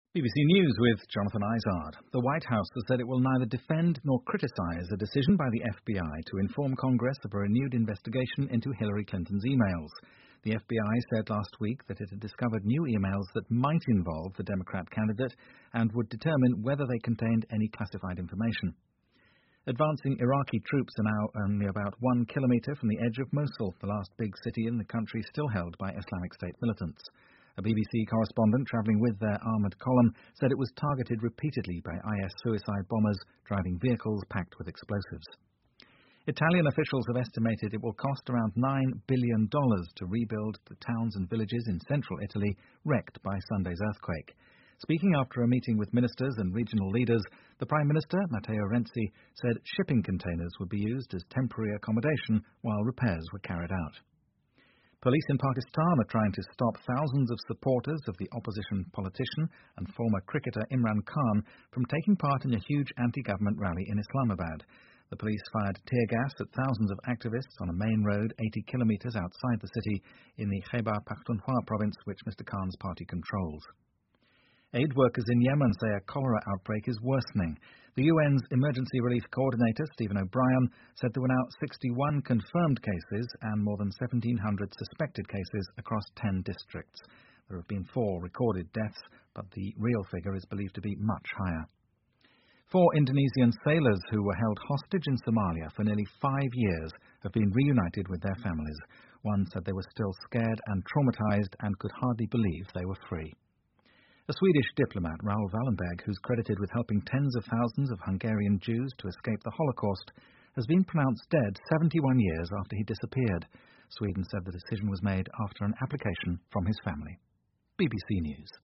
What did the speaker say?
BBC News with Jonathan Izard. The White House has said it will neither defend nor criticise a decision by the FBI to inform Congress of a renewed investigation into Hillary Clinton's emails. The FBI said last week that it had discovered new emails that might involve the Democrat candidate and would determine whether they contained any classified information. Advancing Iraqi troops are now only about 1 kilometre from the edge of Mosul, the last big city in the country still held by Islamic State militants. A BBC correspondent travelling with their armoured column said it was targeted repeatedly by IS suicide bombers driving vehicles packed with explosives. Italian officials have estimated it will cost around $9 billion to rebuild the towns and villages in central Italy wrecked by Sunday's earthquake. Speaking after a meeting with ministers and regional leaders, the Prime Minister, Matteo Renzi, said shipping containers would be used as temporary accommodation while repairs were carried out. Police in Pakistan are trying to stop thousands of supporters of the opposition politician and former cricketer Imran Khan from taking part in a huge anti-government rally in Islamabad. The police fired tear gas at thousands of activists on a main road 80 kilometres outside the city in the Khyber Pakhtunkhwa province, which Mr Khan's party controls. Aid workers in Yemen say a cholera outbreak is worsening. The UN's Emergency Relief Coordinator, Stephen O'Brien, said there were now 61 confirmed cases and more than 1,700 suspected cases across 10 districts. There have been 4 recorded deaths, but the real figure is believed to be much higher. 4 Indonesian sailors who were held hostage in Somalia for nearly 5 years have been reunited with their families. One said they were still scared and traumatized and could hardly believe they were free. A Swedish diplomat, Raoul Wallenberg, who's credited with helping tens of thousands of Hungarian Jews to escape the Holocaust, has been pronounced dead 71 years after he disappeared. Sweden said the decision was made after an application from his family. BBC News.